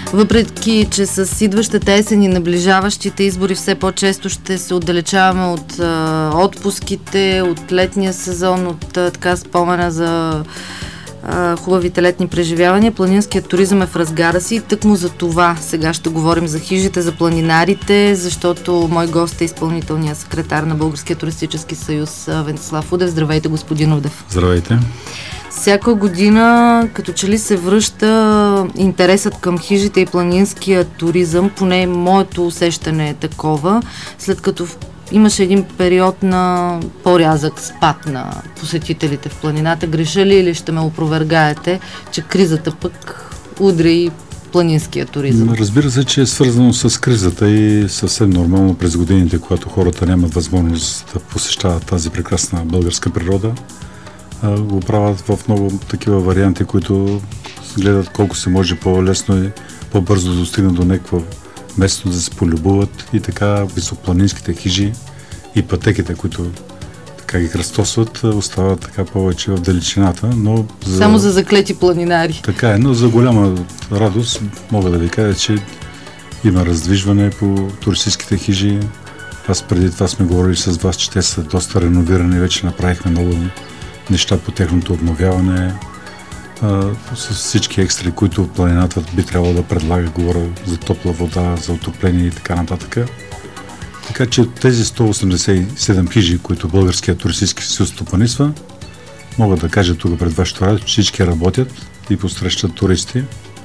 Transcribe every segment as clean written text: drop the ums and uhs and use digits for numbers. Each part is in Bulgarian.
Въпреки, че с идващата есен и наближаващите избори все по-често ще се отдалечаваме от отпуските, от летния сезон, от така спомена за хубавите летни преживявания. Планинският туризъм е в разгара си и тъкмо за това сега ще говорим за хижите, за планинарите, защото мой гост е изпълнителният секретар на Българския туристически съюз Венцислав Удев. Здравейте, господин Удев. Здравейте. Всяка година като че ли се връща интересът към хижите и планинския туризъм, поне моето усещане е такова, след като имаше един период на по-рязък спад на посетителите в планината. Греша ли или ще ме опровергаете, че кризата пък удря и планинския туризъм? Разбира се, че е свързано с кризата и съвсем нормално през годините, когато хората нямат възможност да посещават тази прекрасна българска природа, го правят в много такива варианти, които гледат колко се може по-лесно и по-бързо да достигнат до някакво место да се полюбуват, и така високопланинските хижи и пътеките, които така ги кръстосват, остават така повече в далечината, но само за заклети планинари. Така е, но за голяма радост мога да ви кажа, че има раздвижване по туристическите хижи. Аз преди това сме говорили с вас, че те са доста реновирани, вече направихме много неща по техното обновяване, с всички екстри, които планината би трябвало да предлага, говоря за топла вода, за отопление и така нататък. Така че тези 187 хижи, които Българския туристически съюз стопанисва, мога да кажа тук пред вашето радио, че всички работят и посрещат туристи.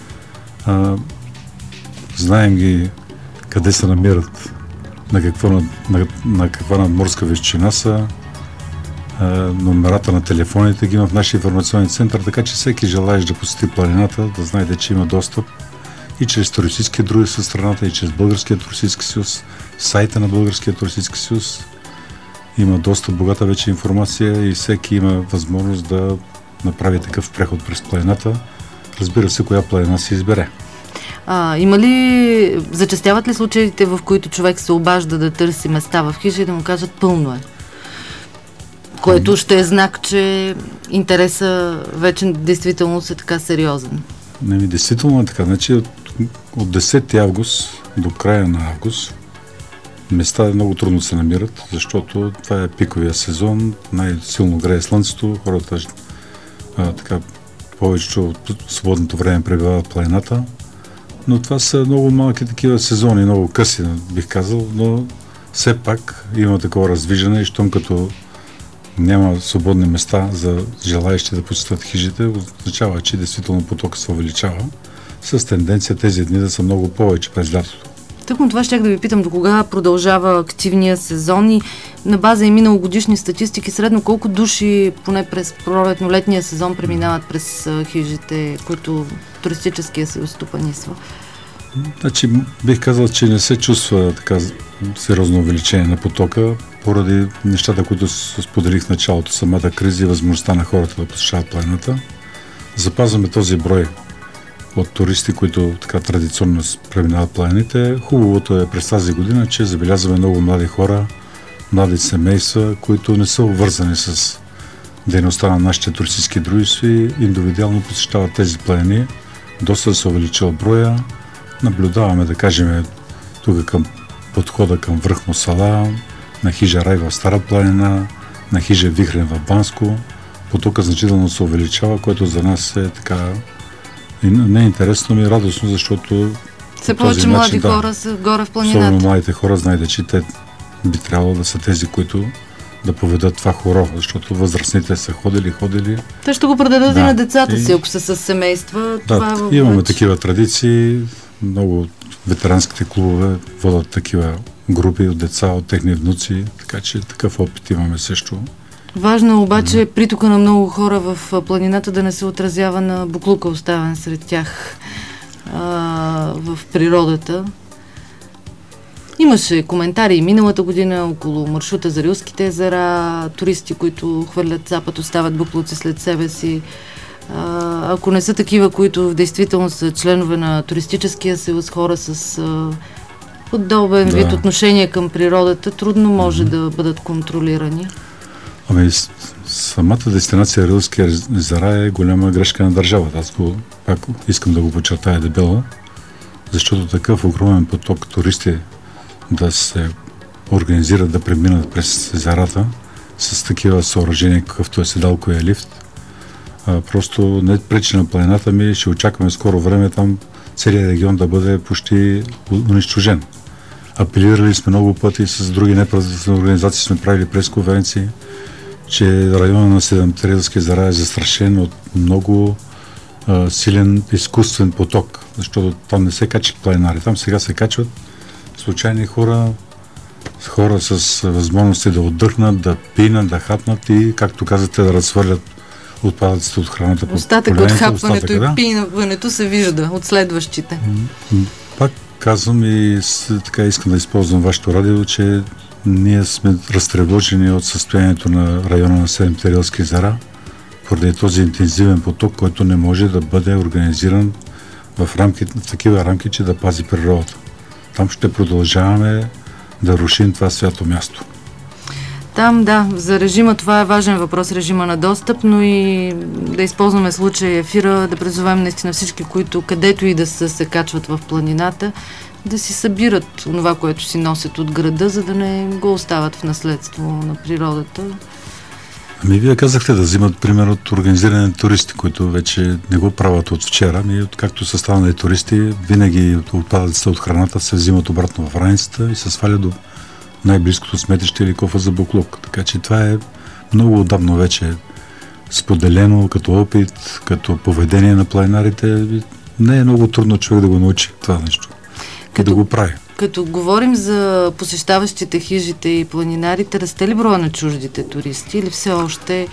Знаем ги къде се намират, на каква надморска височина са, номерата на телефоните ги има в нашия информационен център, така че всеки желаещ да посети планината, да знаете, че има достъп и чрез туристически дружества в страната, и чрез Българския туристически съюз, сайта на Българския туристически съюз. Има доста богата вече информация и всеки има възможност да направи такъв преход през планината. Разбира се, коя планина се избере. Има ли, зачестяват ли случаите, в които човек се обажда да търси места в хижа и да му кажат пълно е? Което ще е знак, че интереса вече действително е така сериозен. Действително е така. Значи от 10 август до края на август места много трудно се намират, защото това е пиковия сезон, най-силно грее слънцето, хората така повече от свободното време пребивават в планината, но това са много малки такива сезони, много къси, бих казал, но все пак има такова раздвижване и щом като няма свободни места за желаещи да посетят хижите, означава, че действително потокът се увеличава с тенденция тези дни да са много повече през лятото. Тъкмо това щях да ви питам, до кога продължава активния сезон и на база и миналогодишни статистики, средно колко души поне през пролетно-летния сезон преминават през хижите, които туристическия съюз стопанисва? Значи бих казал, че не се чувства така сериозно увеличение на потока, поради нещата, които споделих в началото, самата криза и възможността на хората да посещават планината. Запазваме този брой от туристи, които така традиционно преминават планините. Хубавото е през тази година, че забелязваме много млади хора, млади семейства, които не са обвързани с дейността на нашите туристически дружества и индивидуално посещават тези планини. Доста се увеличил броя. Наблюдаваме, да кажем, тук към подхода към връх Мусала, на хижа Рай в Стара планина, на хижа Вихрен в Банско. Потока значително се увеличава, което за нас е така не е интересно, но и радостно, защото все повече млади хора са горе в планината. Особено младите хора, знаете, че те би трябвало да са тези, които да поведат това хоро, защото възрастните са ходили. Те ще го предадат и на децата си, ако са с семейства. Да, имаме такива традиции. Много ветеранските клубове водят такива групи от деца, от техни внуци, така че такъв опит имаме също. Важно е обаче притока на много хора в планината да не се отразява на буклука, оставен сред тях в природата. Имаше коментари миналата година около маршрута за Рилските езера, туристи, които хвърлят запад, остават буклуци след себе си. Ако не са такива, които в действително са членове на туристическия съюз, хора с подобен вид отношение към природата, трудно може да бъдат контролирани. Ами, самата дестинация Рилски езера е голяма грешка на държавата. Аз пак искам да го подчертая дебело, защото такъв огромен поток туристи да се организират да преминат през езерата с такива съоръжения, какъвто е седалковия лифт. Просто не пречи на планината ми, ще очакваме скоро време там целият регион да бъде почти унищожен. Апелирали сме много пъти с други неправителствени организации, сме правили пресконференции, че района на Седемтрелски езера е застрашен от много силен изкуствен поток, защото там не се качат планинари, там сега се качват случайни хора с възможности да отдъхнат, да пинат, да хапнат и, както казате, да разхвърлят отпадъците от храната по остатък от хапването и пинването се вижда от следващите. Пак казвам и така искам да използвам вашето радио, че ние сме разтревожени от състоянието на района на Седемтрелски езера, поради този интензивен поток, който не може да бъде организиран в такива рамки, че да пази природата. Там ще продължаваме да рушим това свято място. Там, да, за режима това е важен въпрос, режима на достъп, но и да използваме случая ефира, да призовем наистина всички, които където и да се качват в планината, да си събират това, което си носят от града, за да не го остават в наследство на природата. Ами вие казахте да взимат пример от организирани туристи, които вече не го правят от вчера, както са станали туристи, винаги отпадъците от храната се взимат обратно в раницата и се свалят до най-близкото сметище или кофа за буклук. Така че това е много отдавна вече споделено като опит, като поведение на планинарите. Не е много трудно човек да го научи това нещо и да го прави. Като говорим за посещаващите хижите и планинарите, расте ли броя на чуждите туристи или все още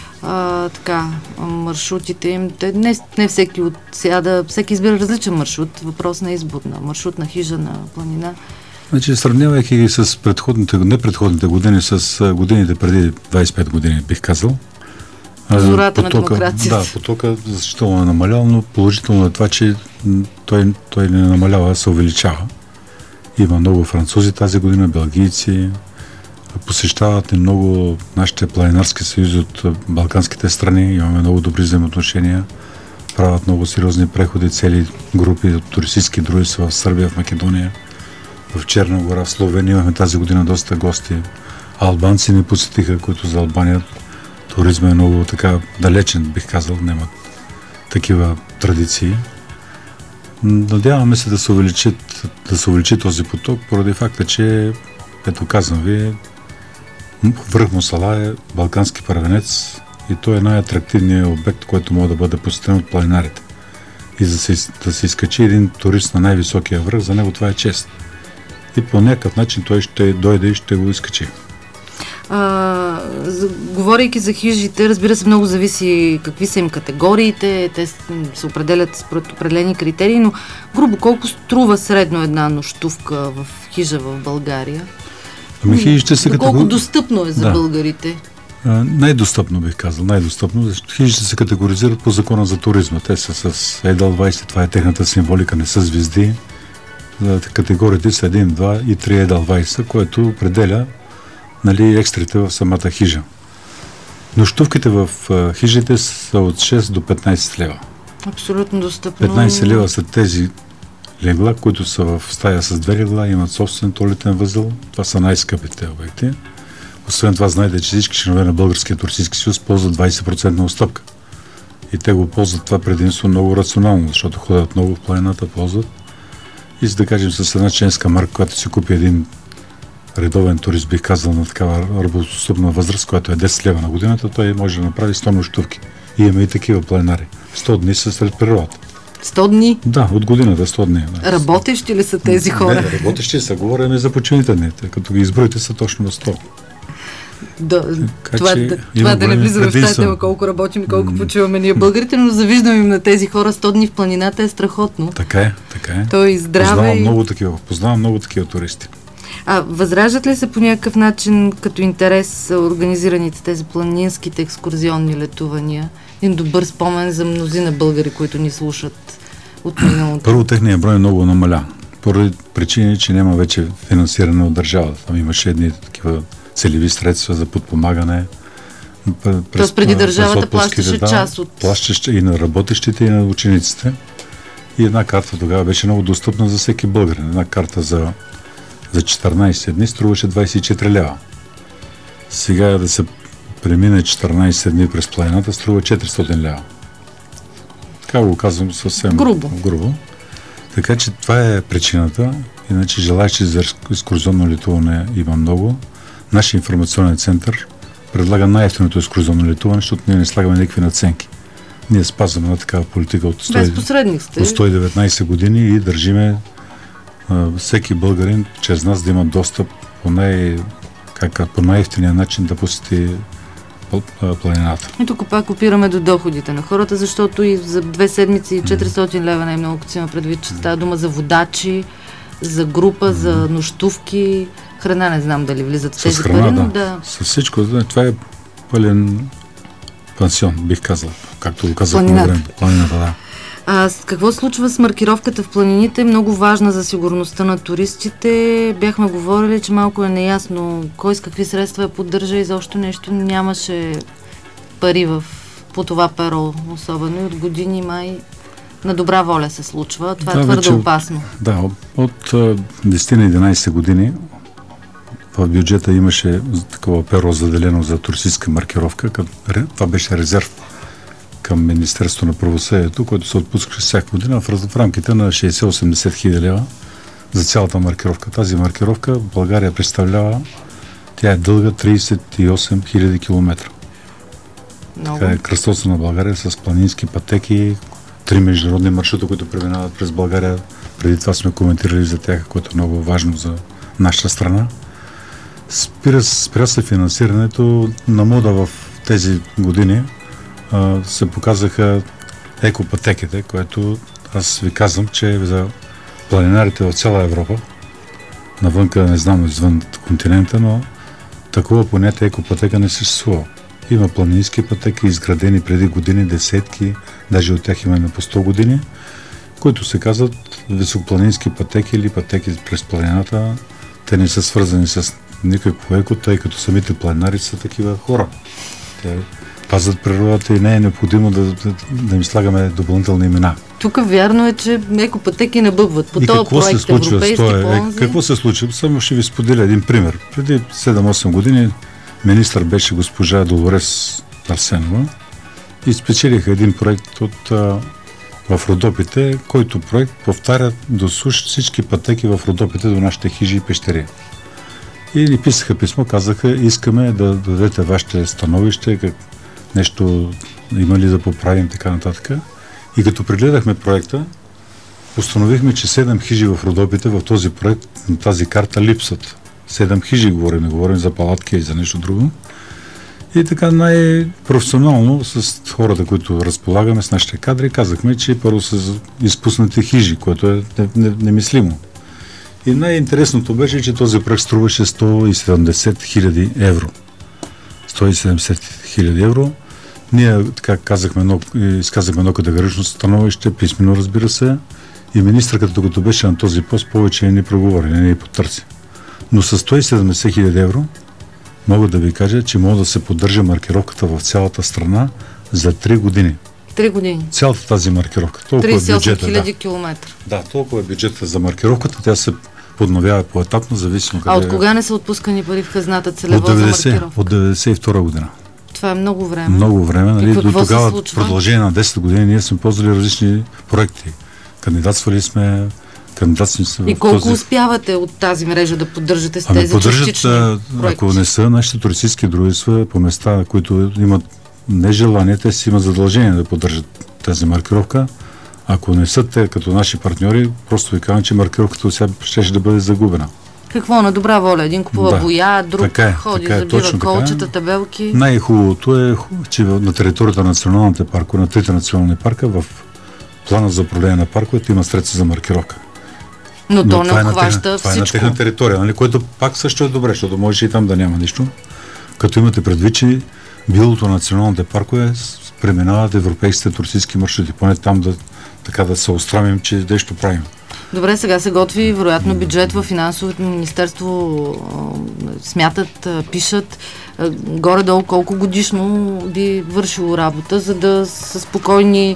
маршрутите им? Не всеки отсяда, всеки избира различен маршрут, въпрос на избор на маршрут, на хижа, на планина. Значи, сравнявайки ги с непредходните години, с годините преди 25 години, бих казал. Зората на демокрацията. Да, потока значително е намалял, но положително е това, че той не намалява, а се увеличава. Има много французи тази година, белгийци, посещават и много нашите планинарски съюзи от балканските страни, имаме много добри взаимоотношения, правят много сериозни преходи, цели групи от туристически дружества в Сърбия, в Македония, в Черна гора, в Словения. Имахме тази година доста гости. Албанци ни посетиха, които за Албания туризма е много така далечен, бих казал, нямат такива традиции. Надяваме се да се увеличи този поток, поради факта, че, ето казвам ви, връх Мусала е балкански първенец и той е най-атрактивният обект, който може да бъде посетен от планинарите. И да се изкачи един турист на най-високия връх, за него това е чест. И по някакъв начин той ще дойде и ще го изкачи. Говорейки за хижите, разбира се, много зависи какви са им категориите, те се определят според определени критерии, но грубо колко струва средно една нощувка в хижа в България? Хижите са колко достъпно е за българите? Най-достъпно бих казал, защото хижите се категоризират по закона за туризма. Те са с Edelweiss, това е техната символика, не са звезди. Категориите са 1, 2 и 3 Edelweiss, което определя екстрите в самата хижа. Нощувките в хижите са от 6 до 15 лева. Абсолютно достъпно. 15 лева са тези легла, които са в стая с 2 легла, имат собствен туалетен възел. Това са най-скъпите обекти. Освен това, знаете, че всички членове на Българския туристически съюз ползват 20% отстъпка. И те го ползват това предимство много рационално, защото ходят много в планината, ползват. И за да кажем с една членска марка, която си купи един редовен турист, бих казал, на такава работоспособна възраст, която е 10 лева на годината, той може да направи 100 нощувки. И има и такива планинари. 100 дни са сред природата. 100 дни? Да, от годината 100 дни. Да. Работещи ли са тези хора? Не, работещи са. Говорим за почините дни. Като ги изброите са точно на 100. Това да не влизаме в тази тема, колко работим и колко почиваме ние българите, но завиждам им на тези хора 100 дни в планината е страхотно. Така е. Той здраве. Познавам много такива туристи. Възраждат ли се по някакъв начин като интерес организираните тези планинските екскурзионни летувания? Един добър спомен за мнозина българи, които ни слушат от миналото. Първо, техният брой много намаля. Поради причини, че няма вече финансиране от държавата. Там имаше едни такива целеви средства за подпомагане. Тоест преди държавата плащаше част от... Плащаше и на работещите, и на учениците. И една карта тогава беше много достъпна за всеки българин. Една карта за 14 дни струваше 24 лева. Сега да се премине 14 дни през планината струва 400 лева. Така го казвам съвсем грубо. Така че това е причината. Иначе желаещи за екскурзионно летуване има много. Нашия информационен център предлага най-евтиното екскурзионно летуване, защото ние не слагаме никакви надценки. Ние спазваме на такава политика от 119 години и държиме всеки българин чрез нас да има достъп по най-евтиния начин да посети планината. И тук пак опираме до доходите на хората, защото и за 2 седмици 400 лева най-много, като си има предвид, че става дума за водачи, за група, за нощувки, храна, не знам дали влизат в тези пари, но да. С всичко, това е пълен пансион, бих казал, както го казах на време. Планината, да. Какво случва с маркировката в планините? Много важна за сигурността на туристите. Бяхме говорили, че малко е неясно кой с какви средства я поддържа и защо нещо нямаше пари по това перо, особено и от години май на добра воля се случва. Това е твърде опасно. Да, от 10 на 11 години в бюджета имаше такова перо заделено за туристическа маркировка. Това беше резерв към Министерството на правосъдието, който се отпускаше всяка година в рамките на 60-80 хиляди лева за цялата маркировка. Тази маркировка в България представлява, тя е дълга 38 хиляди километра. Така е кръстосна на България с планински пътеки, 3 международни маршрута, които преминават през България. Преди това сме коментирали за тях, което е много важно за нашата страна. Спря се финансирането на мода в тези години. Се показаха екопътеките, което аз ви казвам, че за планинарите в цяла Европа, навънка, не знам, извън континента, но такова понятие екопътека не съществува. Има планински пътеки, изградени преди години, десетки, даже от тях имаме по 100 години, които се казват високопланински пътеки или пътеки през планината. Те не са свързани с никакво еко, тъй като самите планинари са такива хора. Те пазят природата и не е необходимо да им слагаме допълнителни имена. Тук вярно е, че екопътеки набъбват. По този проект европейски планзи. Какво се случва? Само ще ви споделя един пример. Преди 7-8 години министър беше госпожа Долорес Арсенова и спечелиха един проект в Родопите, който проект повтаря до суш всички пътеки в Родопите до нашите хижи и пещери. И ни писаха писмо, казаха, искаме да дадете вашите становище, нещо има ли да поправим, така нататък. И като прегледахме проекта, установихме, че 7 хижи в Родопите в този проект, на тази карта липсват. 7 хижи говорим за палатки и за нещо друго. И така най-професионално с хората, които разполагаме, с нашите кадри, казахме, че първо са изпуснати хижи, което е немислимо. И най-интересното беше, че този проект струваше 170 хиляди евро. 170 хиляди евро. Ние така изказахме едно категорично становище, писмено, разбира се, и министърът, като беше на този пост, повече не проговори, не ни потърси. Но с 170 хиляди евро мога да ви кажа, че може да се поддържа маркировката в цялата страна за 3 години. 3 години? Цялата тази маркировка. 38 хиляди километра. Да, толкова е бюджета за маркировката. Тя се подновява поетапно, зависимо къде. А от кога не са отпускани пари в хазната целево за маркировка? От 92 година. Това е много време. Много време. Нали? До тогава, в продължение на 10 години, ние сме ползвали различни проекти. Кандидатствали сме. И колко успявате от тази мрежа да поддържате с тези частични проекти? Ако не са нашите туристически дружества по места, които имат нежелание, те си имат задължение да поддържат тази маркировка. Ако не са те като наши партньори, просто ви казвам, че маркировката от сега ще да бъде загубена. Какво на добра воля? Един купува боя, друг ходи, забива колчета, табелки. Най-хубавото е, че на територията на националните паркове, на 3 национални парка, в плана за управление на парковете има средства за маркировка. Но то не обхваща всичко. Това е на техна територия, нали? Което пак също е добре, защото може и там да няма нищо. Като имате предвид, че билото на националните паркове преминават европейските туристически маршрути. Поне там да се устрамим, че нещо правим. Добре, сега се готви, вероятно, бюджет в финансовото министерство, смятат, пишат горе-долу колко годишно би вършило работа, за да са спокойни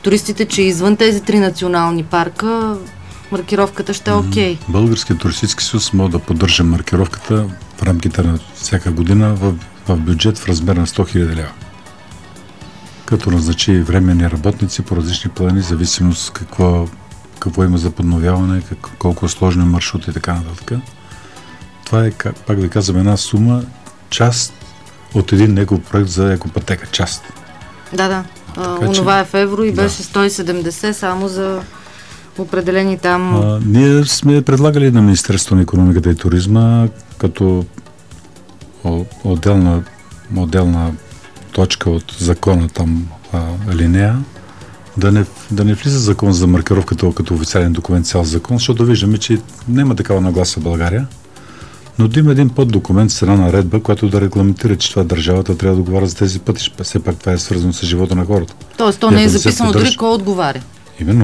туристите, че извън тези 3 национални парка маркировката ще е окей. Българският туристически съюз може да поддържа маркировката в рамките на всяка година в бюджет в размер на 100 000 лева. Като назначи временни работници по различни плани, зависимост какво има за подновяване, колко е сложен маршрут и така нататък. Това е, пак да казвам, една сума, част от един негов проект за екопътека. Част. Да. Онова е в евро и беше 170 само за определени там... Ние сме предлагали на Министерството на икономиката и туризма като отделна точка от закона там алинея, да не влиза закон за маркировката като официален документ, цял закон, защото виждаме, че няма такава нагласа в България, но да има един поддокумент с една наредба, която да регламентира, че това държавата трябва да отговаря за тези пътища. Все пак това е свързано с живота на хората. Тоест, то не е записано дори кой отговаря. Именно.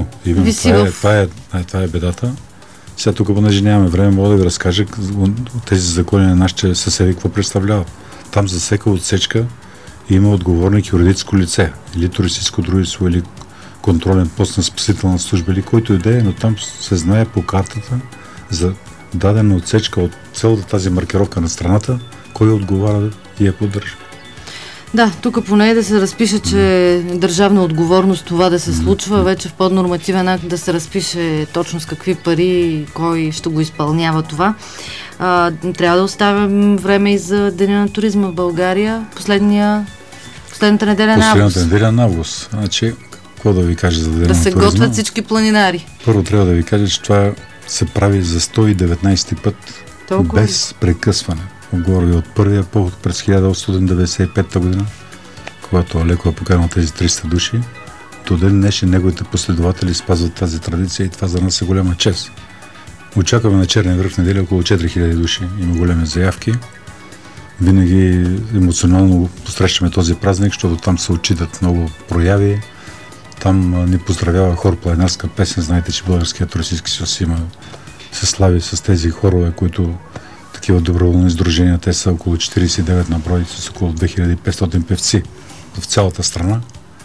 Това е бедата. Сега тук, понеже нямаме време, мога да ви разкажа тези закони на нашите съседи какво представляват. Там за всяка отсечка има отговорник юридическо лице, или туристическо дружество, или контролен пост на спасителна служба, или който и да е, но там се знае по картата за дадена отсечка от цялата тази маркировка на страната, кой отговаря и я поддържа. Да, тук поне да се разпише, че е държавна отговорност това да се случва, вече в поднормативен акт да се разпише точно с какви пари и кой ще го изпълнява това. Трябва да оставим време и за Деня на туризма в България, последната неделя на август. Последната неделя на август. Значи, какво да ви кажа за Деня на туризма? Да се готвят всички планинари. Първо трябва да ви кажа, че това се прави за 119 път без прекъсване. Говори от първия поход през 1895 година, когато Алеко е поканал тези 300 души. До ден днешен неговите последователи спазват тази традиция и това за нас е голяма чест. Очакваме на Черния връх в неделя около 4000 души. Има големи заявки. Винаги емоционално посрещаме този празник, защото там се отчитат много прояви. Там ни поздравява хор планинарска песен. Знаете, че Българският туристически съюз се слави с тези хорове, които такива доброволни сдружения. Те са около 49 на брой, с около 2500 певци в цялата страна.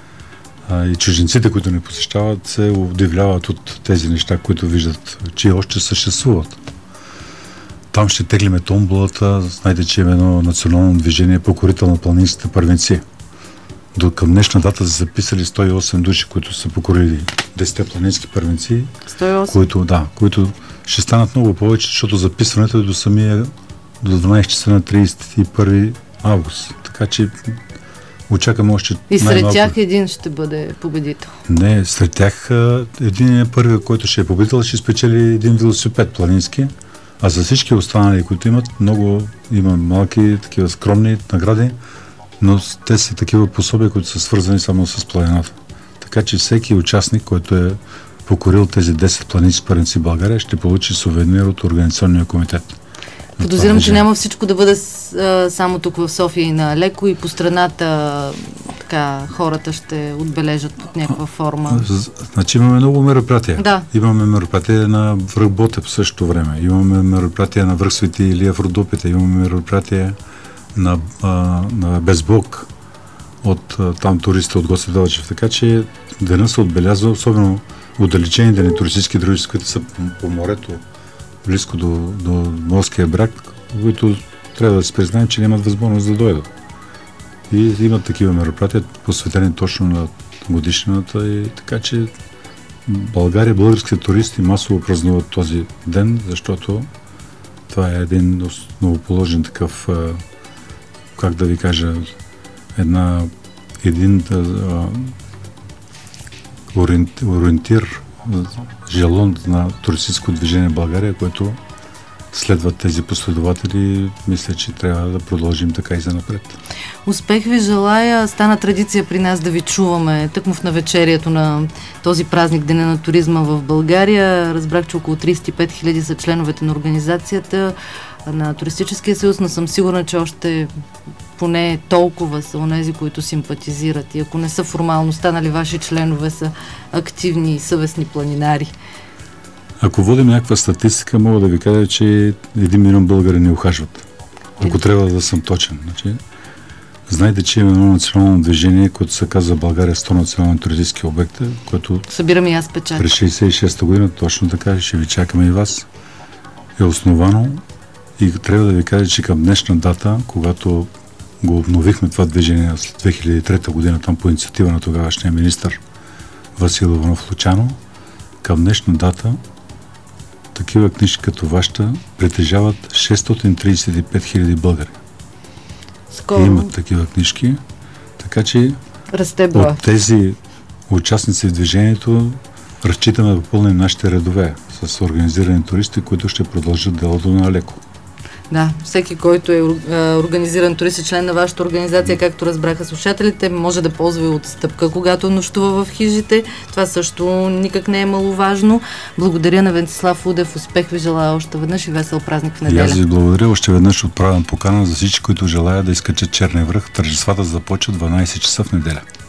И чужденците, които ни посещават, се удивляват от тези неща, които виждат, че още съществуват. Там ще теглиме томболата. Знаете, че има едно национално движение покорител на планинските първенци. Към днешна дата са записали 108 души, които са покорили 10 планински първенци, 108? които ще станат много повече, защото записването е до 12 часа на 31 август. Така че очакваме още и сред тях един ще бъде победител. Не, сред тях един е първият, който ще е победител, ще спечели един велосипед планински, а за всички останали, които имат има малки, такива скромни награди, но те са такива пособия, които са свързани само с планината. Така че всеки участник, който е покорил тези 10 планински първенци в България, ще получи сувенир от организационния комитет. Подозирам, че няма всичко да бъде само тук в София и на Алеко, и по страната така хората ще отбележат под някаква форма. Значи имаме много мероприятия. Да. Имаме мероприятия на връх Ботев в същото време. Имаме мероприятия на връх Свети Илия в Родопите. Имаме мероприятия на Безбог от там туристите от Гоце Делчев. Така че денът се отбелязва, особено отдалечени дени туристически дружества, които са по морето, близко до морския бряг, които трябва да се признаем, че нямат възможност да дойдат. И имат такива мероприятия, посветени точно на годишнината, и така че България, българските туристи масово празнуват този ден, защото това е един новоположен такъв, как да ви кажа, един ориентир, жалон на туристическо движение в България, което следват тези последователи. Мисля, че трябва да продължим така и занапред. Успех ви желая. Стана традиция при нас да ви чуваме тъкмо в навечерието на този празник Деня на туризма в България. Разбрах, че около 35 000 са членовете на организацията на Туристическия съюз, но съм сигурна, че още поне толкова са онези, които симпатизират. И ако не са формално станали ваши членове, са активни и съвестни планинари. Ако водим някаква статистика, мога да ви кажа, че 1 милион българи ни ухажват. Ако трябва да съм точен. Значи, Знаете, че има едно национално движение, което се казва България 100 национални туристически обекта, което събирам и аз печат. През 66-та година, точно така, ще ви чакаме и вас, е основано и трябва да ви кажа, че към днешна дата, когато го обновихме това движение след 2003 година, там по инициатива на тогавашния министър Васил Иванов Лучано, към днешна дата такива книжки като вашата притежават 635 000 българи. Скоро имат такива книжки, така че расте броя. От тези участници в движението разчитаме да попълним нашите редове с организирани туристи, които ще продължат делото на леко. Да, всеки, който е организиран турист и член на вашата организация, както разбраха слушателите, може да ползва и отстъпка, когато нощува в хижите. Това също никак не е маловажно. Благодаря на Венцислав Удев. Успех ви желая още веднъж и весел празник в неделя. И аз ви благодаря. Още веднъж отправям покана за всички, които желаят да изкачат Черния връх. Тържествата започват 12 часа в неделя.